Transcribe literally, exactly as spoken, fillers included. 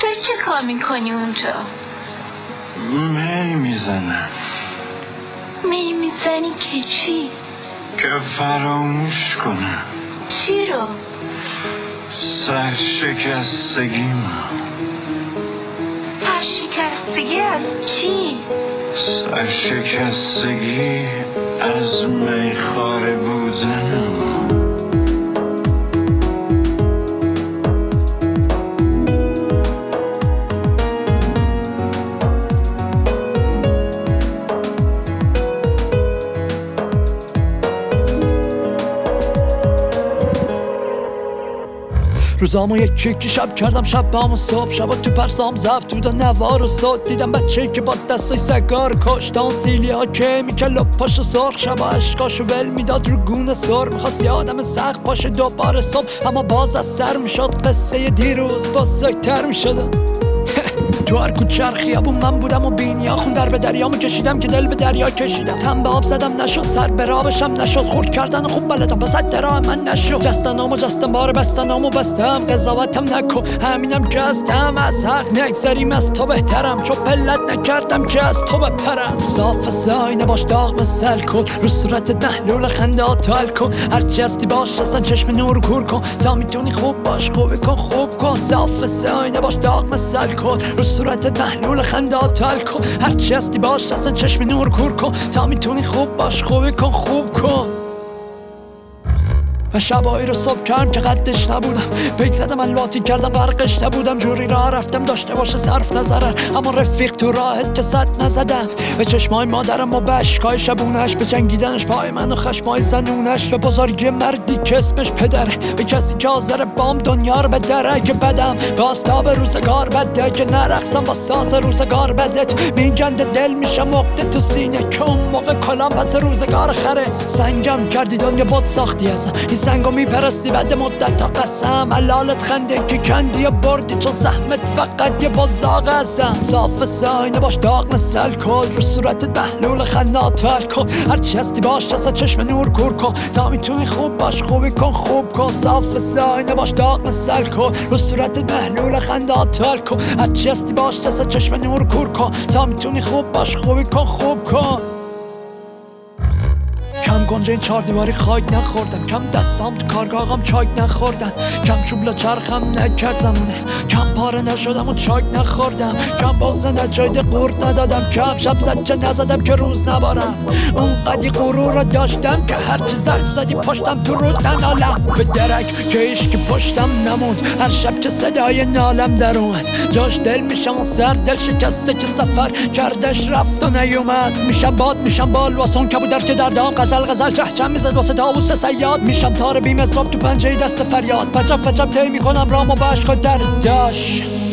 تو چه کار میکنی اونجا؟ می میزنم. می میزنی که چی؟ که فراموش کنم. چی رو؟ سرشکستگیم. سرشکستگی از چی؟ سرشکستگی از میخواره بودنم. روزامو یک یکی شب کردم شب با همون صبح شبا تو پرسام زفت تو دا نوار و صد دیدم بچه که با دستای سگار کشت اون سیلی ها که میکل و پاش سرخ شبا عشقاشو ول میداد رو گونه سر میخواست یادم سخت باشه دوباره صبح اما باز از سر میشد قصه دیروز بازتر میشدم تو هر کوچه خیابون من بودم و بینیا خون در به دریامو کشیدم که دل به دریا کشیدم تن به آب زدم نشد سر به رابشم نشد خورد کردن خوب بلدم بسد درام من نشد جستنامو جستم بار بستنامو بستم قضاوتم نکن همینم که هستم از حق نگذریم از تو بهترم چون پلت نکردم که از تو بپرم صاف ساینه باش داغ مثل کن رو صورت محلول خنده ها تل کن هرچی هستی باش اصلا چشم نور کور کن تا میتونی خوب باش خوبی کن خوب کن صاف ساینه باش داغ مثل کن رو صورت محلول خنده ها تل کن هرچی هستی باش اصلا چشم نور کور کن تا میتونی خوب باش خوبی کن خوب کن و شبایی رو صبح کردم که قدش نبودم پیک زدم الواتی کردم برقش نبودم جوری راه رفتم داشته باشه صرف نظره اما رفیق تو راهت که صد نزدم به چشمای مادرم و به عشقای شبونش به جنگیدنش پای من و خشمای زنونش به بزرگی مردی که اسمش پدره به کسی که حاضر بام دنیا رو بدره که بدم به آستاب روزگار بده که نرقصم با ساز روزگار بدت میگنده دل میشه مقده تو سینه که اون موقع کلام پس روزگار خره سنگم کردی دنیا بود ساختی ازم سنگو میپرستی بعد مدت تا قسم حلالت خنده که کندی یا بردی چون زحمت فقط یه بازاق ازم صاف ساینه باش داغ مثل کن رو صورت محلول خنات تل کن هرچی هستی باش اصلا چشم نور کور کن تا میتونی خوب باش خوبی کن خوب کن صاف ساینه باش داغ مثل کن رو صورت محلول خنات تل کن هرچی هستی باش اصلا چشم نور کور کن تا میتونی خوب باش خوبی کن خوب کن کم گنجه این چار دیواری خاک نخوردم کم دستام تو کارگاهام چاک نخوردم کم چوبلا چرخم نکرد زمونه کم پاره نشدم و چاک نخوردم کم بغض نجایده قورت ندادم کم شب زجه نزدم که روز نبارم اون قدی غرور را داشتم که هرچی زخم زدی پشتم تو رود ننالم به درک که عشق پشتم نموند هر شب که صدای نالم در اومد جاش دل میشم و سر دل شکسته که سفر کردش رفت و نیومد میشم باد میشم بال واسون کبودر که دردام غزل غزل چهچم میزد واسه طاووس صیاد میشم تار بیم از راب تو پنجه دست فریاد فجب فجب طی میکنم رامو به عشق و درداش